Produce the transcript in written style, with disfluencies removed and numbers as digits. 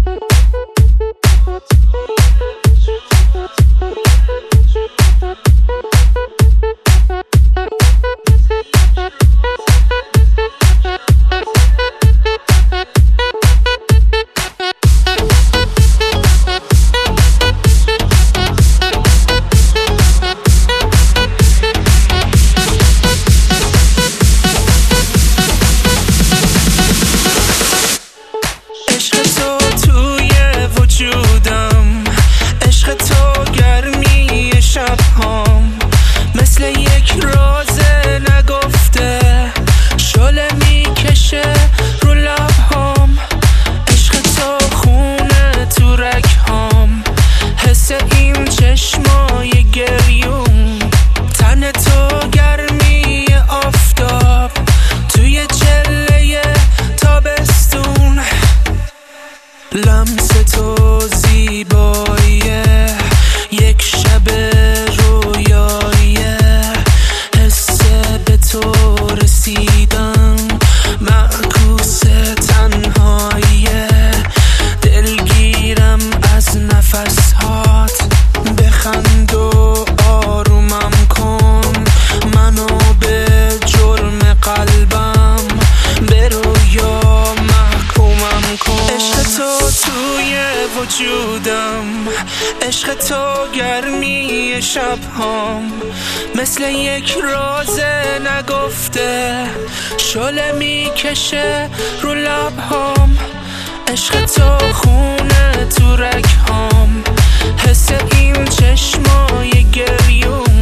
عشق تو گرمی شب هام، مثل یک راز نگفته شعله میکشه رو لب هام. عشق تو خونه تو رگ هام، حس این چشمای گریون، تن تو گرمی آفتاب توی چله تابستون. لمس تو زیباییه یک شب رویاییه، حس به تو رسیدن معکوس تنهاییه. دلگیرم از نفسهات، بخند و آرومم کن منو به جرم قلبم، به رویا محکومم کن. عشق تو توی وجودم، عشق تو گرمی شب هام، مثل یک راز نگفته شعله میکشه رو لب هام. عشق تو خونه تو رگ هام، حس این چشمای گریون،